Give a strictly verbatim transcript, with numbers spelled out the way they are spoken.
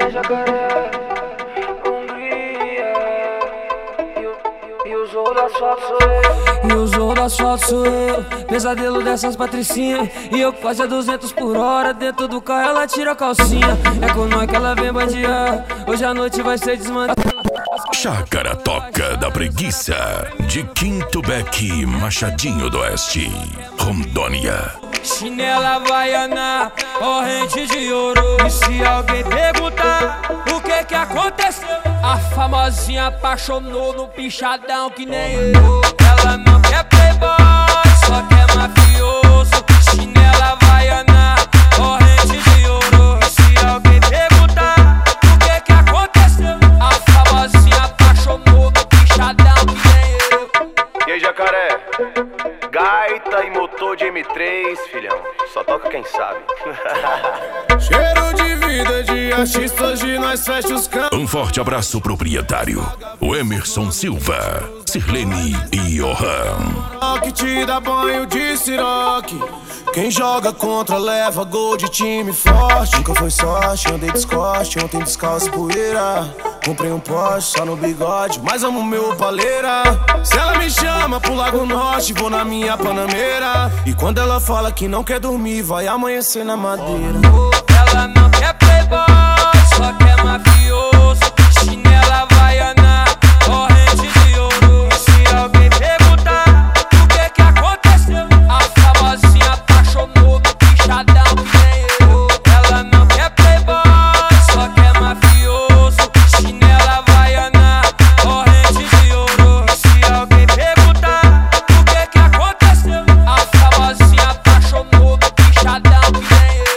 é Jacaré, Hungria. E o zorro do asfalto sou eu. E o zorro do asfalto sou eu. Pesadelo dessas patricinhas. E eu quase a duzentos por hora. Dentro do carro ela tira a calcinha. É com nós que ela vem bandear. Hoje a noite vai ser desmantelada. Chácara Toca da Preguiça, de Quinto Beck, Machadinho do Oeste, Rondônia. Chinela havaiana, corrente de ouro. E se alguém perguntar o que que aconteceu, a famosinha apaixonou no pichadão que nem eu. Ela não quer playboy, só quer mafioso. Chinela havaiana, corrente de ouro. E se alguém perguntar o que que aconteceu, a famosinha apaixonou no pichadão que nem eu. E aí, Jacaré? Gaita e motor de M três, filhão. Só toca quem sabe. Cheiro de vida de artista, hoje nós fecha os campos. Um forte abraço proprietário, o Emerson Silva, Sirlene e Johan. Que te dá banho de siroque. Quem joga contra leva gol de time forte. Nunca foi sorte, andei descoste, ontem descalço poeira. Comprei um Porsche só no bigode, mas amo meu paleira. Se ela me chama pro Lago Norte, vou na minha Panameira. E quando ela fala que não quer dormir, vai amanhecer na madeira. Ela não quer playboy, só quer mafioso. Chinela havaiana, corrente de ouro. E se alguém perguntar o que que aconteceu, a famosinha apaixonou no pichadão que nem eu. Ela não quer playboy, só quer mafioso. Chinela havaiana, corrente de ouro. E se alguém perguntar o que que aconteceu, a famosinha apaixonou no pichadão que nem eu.